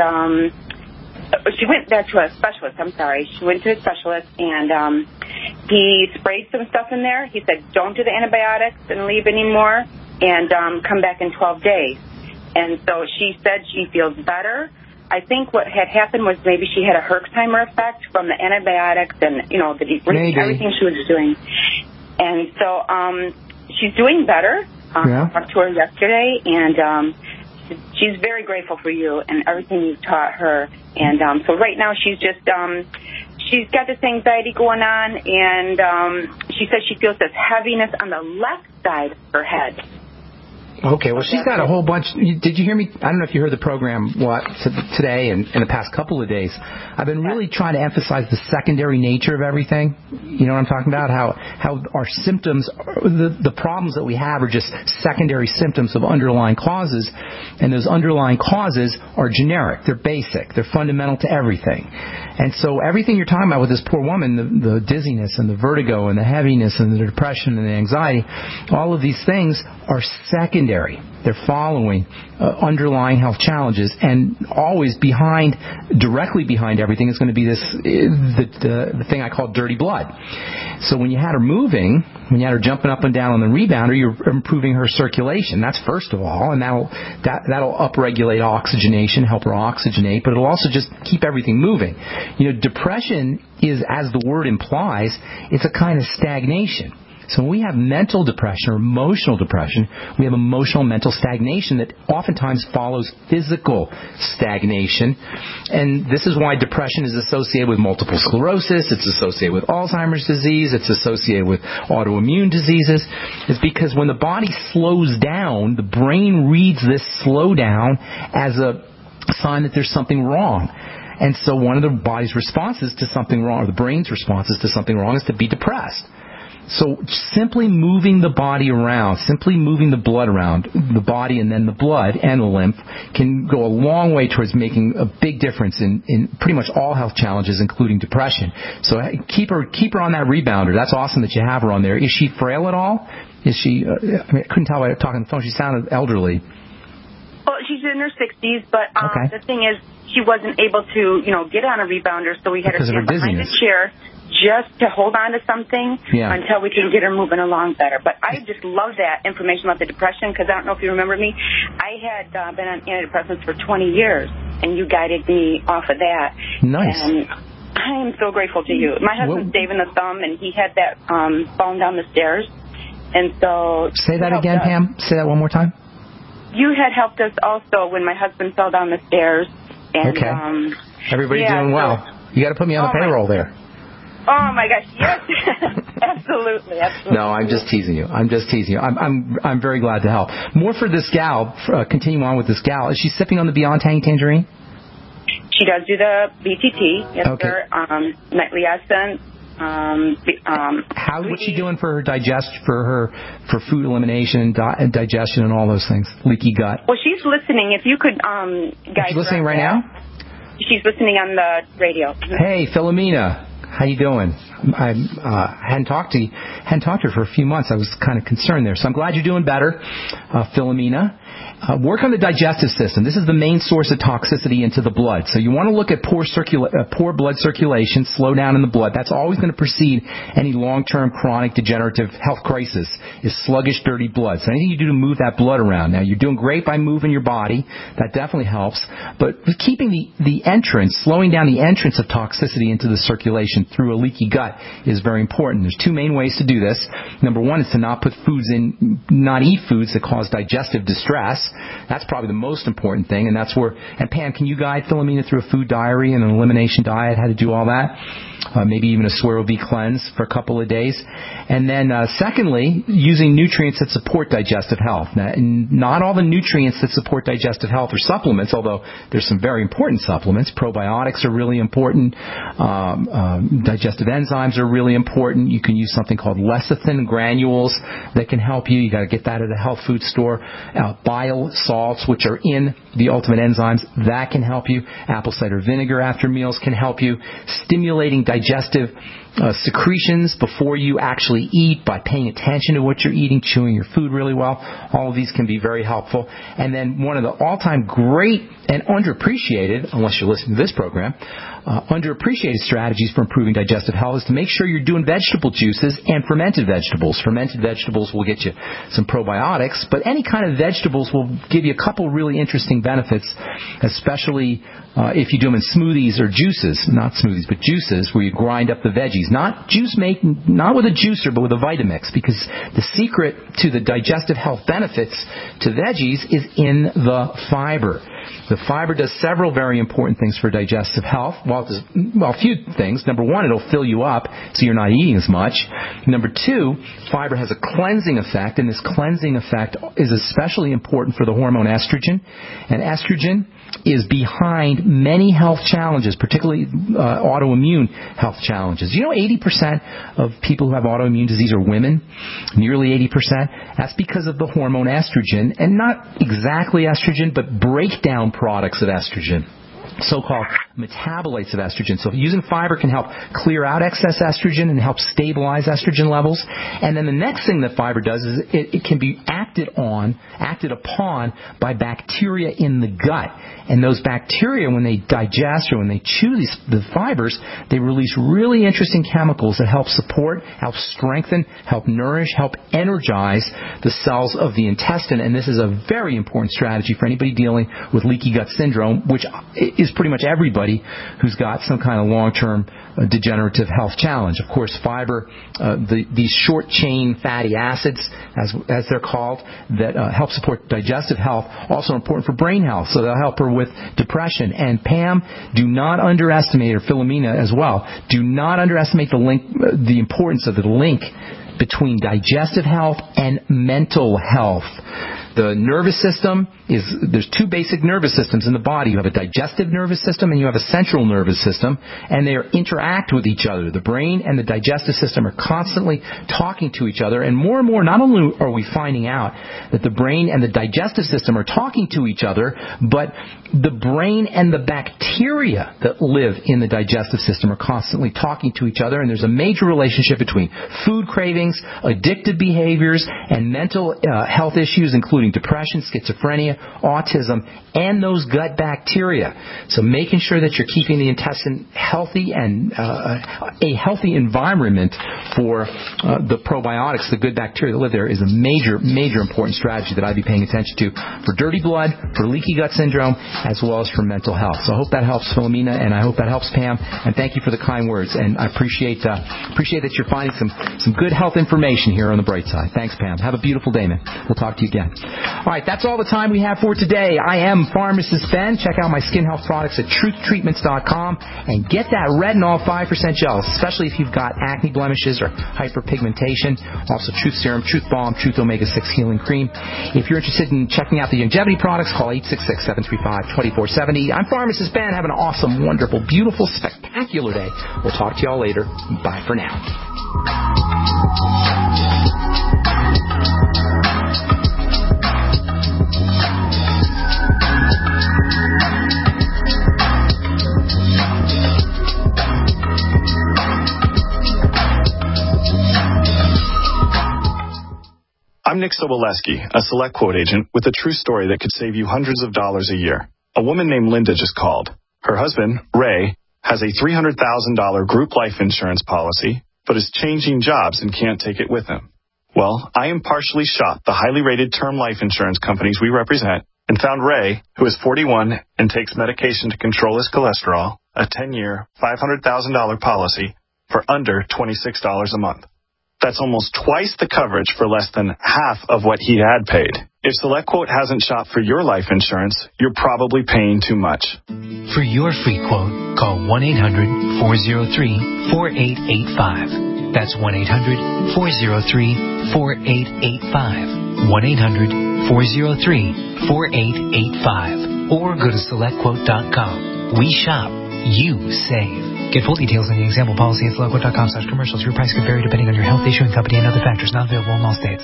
[SPEAKER 15] she went back to a specialist. She went to a specialist, and he sprayed some stuff in there. He said, don't do the antibiotics and leave anymore, and come back in 12 days. And so she said she feels better. I think what had happened was maybe she had a Herxheimer effect from the antibiotics and, the deep breathing, everything she was doing. And so she's doing better. I talked to her yesterday, and she's very grateful for you and everything you've taught her. And so right now she's just, she's got this anxiety going on, and she says she feels this heaviness on the left side of her head.
[SPEAKER 2] Okay, well, she's got a whole bunch. Did you hear me? I don't know if you heard the program today and in the past couple of days. I've been really trying to emphasize the secondary nature of everything. You know what I'm talking about? How our symptoms, the problems that we have are just secondary symptoms of underlying causes, and those underlying causes are generic. They're basic. They're fundamental to everything. And so everything you're talking about with this poor woman, the dizziness and the vertigo and the heaviness and the depression and the anxiety, all of these things are secondary. They're following underlying health challenges, and always directly behind everything is going to be the thing I call dirty blood. So when you had her moving, when you had her jumping up and down on the rebounder, you're improving her circulation. That's first of all, and that'll upregulate oxygenation, help her oxygenate, but it'll also just keep everything moving. Depression is, as the word implies, it's a kind of stagnation. So when we have mental depression or emotional depression, we have emotional mental stagnation that oftentimes follows physical stagnation. And this is why depression is associated with multiple sclerosis, it's associated with Alzheimer's disease, it's associated with autoimmune diseases. It's because when the body slows down, the brain reads this slowdown as a sign that there's something wrong. And so one of the body's responses to something wrong, or the brain's responses to something wrong, is to be depressed. So simply moving the body around, simply moving the blood around, the body and then the blood and the lymph, can go a long way towards making a big difference in pretty much all health challenges, including depression. So keep her on that rebounder. That's awesome that you have her on there. Is she frail at all? Is she? I couldn't tell by talking on the phone. She sounded elderly.
[SPEAKER 15] Well, she's in her 60s, but the thing is, she wasn't able to, get on a rebounder, so we had her stand behind the chair just to hold on to something until we can get her moving along better. But I just love that information about the depression, because I don't know if you remember me. I had been on antidepressants for 20 years, and you guided me off of that.
[SPEAKER 2] Nice.
[SPEAKER 15] And I am so grateful to you. My husband's Dave in the Thumb, and he had that falling down the stairs. And so... Say that again,
[SPEAKER 2] Pam. Say that one more time.
[SPEAKER 15] You had helped us also when my husband fell down the stairs. And,
[SPEAKER 2] okay. Everybody's doing well. You got to put me on the payroll there.
[SPEAKER 15] Oh my gosh! Yes, absolutely.
[SPEAKER 2] No, I'm just teasing you. I'm very glad to help. More for this gal. Continue on with this gal. Is she sipping on the Beyond Tangerine?
[SPEAKER 15] She does do the BTT. Yes, sir. Nightly essence.
[SPEAKER 2] What's she doing for her for food elimination and digestion and all those things? Leaky gut.
[SPEAKER 15] Well, she's listening. If you could guide
[SPEAKER 2] She's listening right now?
[SPEAKER 15] She's listening on the radio.
[SPEAKER 2] Hey, Philomena. How you doing? I hadn't talked to her for a few months. I was kind of concerned there. So I'm glad you're doing better, Philomena. Work on the digestive system. This is the main source of toxicity into the blood. So you want to look at poor blood circulation, slow down in the blood. That's always going to precede any long-term chronic degenerative health crisis, is sluggish, dirty blood. So anything you do to move that blood around. Now, you're doing great by moving your body. That definitely helps. But keeping the entrance, slowing down the entrance of toxicity into the circulation through a leaky gut is very important. There's two main ways to do this. Number one is to not eat foods that cause digestive distress. That's probably the most important thing, and Pam, can you guide Philomena through a food diary and an elimination diet, how to do all that? Maybe even a Swero V cleanse for a couple of days. And then secondly, using nutrients that support digestive health. Now, not all the nutrients that support digestive health are supplements, although there's some very important supplements. Probiotics are really important. Digestive enzymes are really important. You can use something called lecithin granules that can help you. You got to get that at a health food store. Bile salts, which are in the Ultimate Enzymes, that can help you. Apple cider vinegar after meals can help you. Stimulating digestive secretions before you actually eat by paying attention to what you're eating, chewing your food really well. All of these can be very helpful. And then one of the all-time great and underappreciated, unless you're listening to this program, underappreciated strategies for improving digestive health is to make sure you're doing vegetable juices and fermented vegetables. Fermented vegetables will get you some probiotics, but any kind of vegetables will give you a couple really interesting benefits, especially if you do them in smoothies or juices, not smoothies, but juices, where you grind up the veggies. Not with a juicer, but with a Vitamix, because the secret to the digestive health benefits to veggies is in the fiber. The fiber does several very important things for digestive health. Well, a few things. Number one, it'll fill you up so you're not eating as much. Number two, fiber has a cleansing effect, and this cleansing effect is especially important for the hormone estrogen. And estrogen is behind many health challenges, particularly autoimmune health challenges. 80% of people who have autoimmune disease are women, nearly 80%. That's because of the hormone estrogen, and not exactly estrogen, but breakdown products of estrogen. so-called metabolites of estrogen. So using fiber can help clear out excess estrogen and help stabilize estrogen levels. And then the next thing that fiber does is it can be acted upon by bacteria in the gut. And those bacteria, when they digest or when they chew the fibers, they release really interesting chemicals that help support, help strengthen, help nourish, help energize the cells of the intestine. And this is a very important strategy for anybody dealing with leaky gut syndrome, which is pretty much everybody who's got some kind of long-term degenerative health challenge. Of course, fiber, these short-chain fatty acids, as they're called, that help support digestive health, also important for brain health, so they'll help her with depression. And Pam, do not underestimate, or Philomena as well, do not underestimate the importance of the link between digestive health and mental health. The nervous system there's two basic nervous systems in the body. You have a digestive nervous system and you have a central nervous system, and they interact with each other. The brain and the digestive system are constantly talking to each other, and more, not only are we finding out that the brain and the digestive system are talking to each other, but the brain and the bacteria that live in the digestive system are constantly talking to each other, and there's a major relationship between food cravings, addictive behaviors, and mental health issues, including depression, schizophrenia, autism, and those gut bacteria. So making sure that you're keeping the intestine healthy and a healthy environment for the probiotics, the good bacteria that live there, is a major important strategy that I'd be paying attention to for dirty blood, for leaky gut syndrome, as well as for mental health. So I hope that helps, Philomena, and I hope that helps, Pam, and thank you for the kind words. And I appreciate that you're finding some good health information here on the bright side. Thanks, Pam. Have a beautiful day, man. We'll talk to you again. All right, that's all the time we have for today. I am Pharmacist Ben. Check out my skin health products at truthtreatments.com and get that Retinol 5% gel, especially if you've got acne blemishes or hyperpigmentation. Also, Truth Serum, Truth Balm, Truth Omega-6 Healing Cream. If you're interested in checking out the longevity products, call 866-735-2470. I'm Pharmacist Ben. Have an awesome, wonderful, beautiful, spectacular day. We'll talk to y'all later. Bye for now.
[SPEAKER 20] I'm Nick Soboleski, a Select Quote agent with a true story that could save you hundreds of dollars a year. A woman named Linda just called. Her husband, Ray, has a $300,000 group life insurance policy, but is changing jobs and can't take it with him. Well, I impartially shopped the highly rated term life insurance companies we represent and found Ray, who is 41 and takes medication to control his cholesterol, a 10-year, $500,000 policy for under $26 a month. That's almost twice the coverage for less than half of what he had paid. If SelectQuote hasn't shopped for your life insurance, you're probably paying too much.
[SPEAKER 21] For your free quote, call 1-800-403-4885. That's 1-800-403-4885. 1-800-403-4885. Or go to SelectQuote.com. We shop. You save. Get full details on the example policy at SelectQuote.com/commercials. Your price can vary depending on your health, issuing company, and other factors. Not available in all states.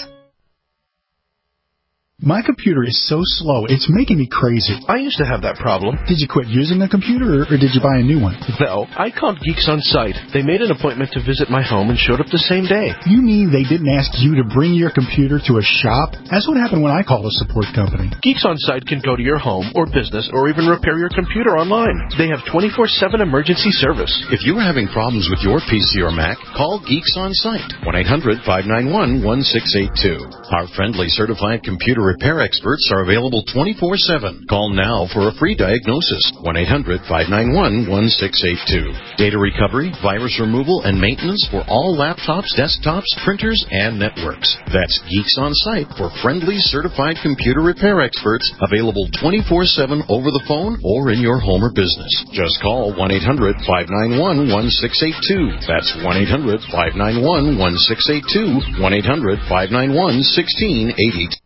[SPEAKER 4] My computer is so slow, it's making me crazy.
[SPEAKER 22] I used to have that problem.
[SPEAKER 4] Did you quit using the computer, or did you buy a new one?
[SPEAKER 22] No, I called Geeks On Site. They made an appointment to visit my home and showed up the same day.
[SPEAKER 4] You mean they didn't ask you to bring your computer to a shop? That's what happened when I called a support company.
[SPEAKER 22] Geeks On Site can go to your home or business or even repair your computer online. They have 24/7 emergency service.
[SPEAKER 23] If you're having problems with your PC or Mac, call Geeks On Site. 1-800-591-1682. Our friendly certified computer repair experts are available 24/7. Call now for a free diagnosis. 1-800-591-1682. Data recovery, virus removal, and maintenance for all laptops, desktops, printers, and networks. That's Geeks On Site for friendly certified computer repair experts, available 24/7 over the phone or in your home or business. Just call 1-800-591-1682. That's 1-800-591-1682. 1-800-591-1682.